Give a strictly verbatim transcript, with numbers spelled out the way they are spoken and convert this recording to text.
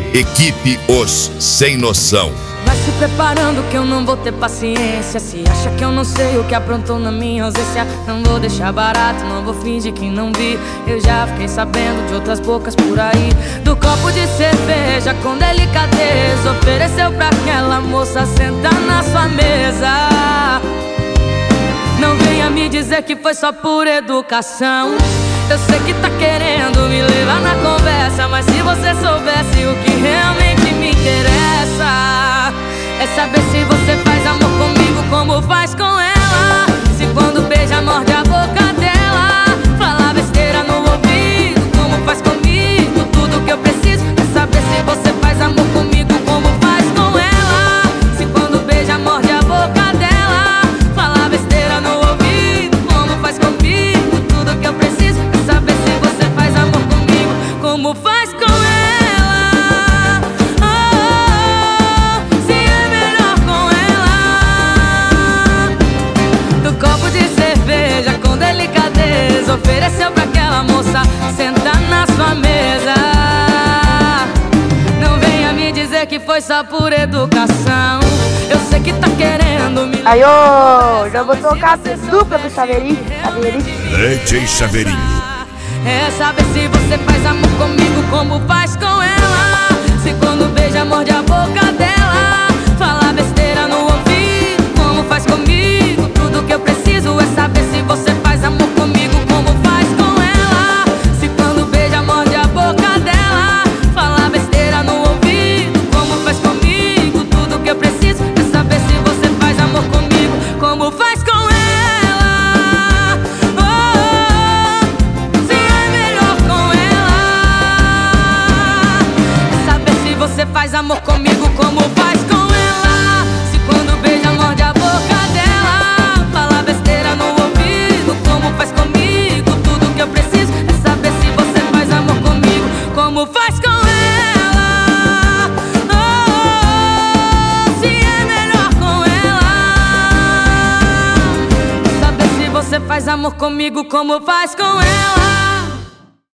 Equipe Os Sem Noção. Vai se preparando que eu não vou ter paciência. Se acha que eu não sei o que aprontou na minha ausência, não vou deixar barato, não vou fingir que não vi. Eu já fiquei sabendo de outras bocas por aí, do copo de cerveja com delicadeza ofereceu pra aquela moça sentar na sua mesa. Não venha me dizer que foi só por educação. Eu sei que tá querendo me levar na conversa, mas se você soubesse o que realmente me interessa, é saber se você faz amor comigo como faz com ela. Se quando beija morde a boca dela, fala besteira no ouvido como faz comigo. Tudo que eu preciso é saber se você faz amor comigo como faz com ela. Se quando beija morde a boca dela, fala besteira no ouvido como faz comigo. Tudo que eu preciso é saber se você faz amor comigo como faz com ela. Ofereceu pra aquela moça sentar na sua mesa. Não venha me dizer que foi só por educação. Eu sei que tá querendo me... Aí, ô, já vou tocar a dupla do Chaveirinho. D J Chaveirinho. É saber se você faz amor comigo como faz com ela. Se quando beija morde a boca dela, fala besteira no ouvido como faz comigo. Tudo que eu preciso é saber se você faz amor comigo como faz com ela. Se quando beija morde a boca dela, fala besteira no ouvido como faz comigo. Tudo que eu preciso é saber se você faz amor comigo como faz com ela. Oh, oh, se é melhor com ela. É saber se você faz amor comigo como faz com ela. Se quando beija morde a boca dela, fala besteira no ouvido como faz comigo. Tudo que eu preciso é saber se você faz amor comigo como faz com ela. Oh, oh, oh, se é melhor com ela. Saber se você faz amor comigo como faz com ela.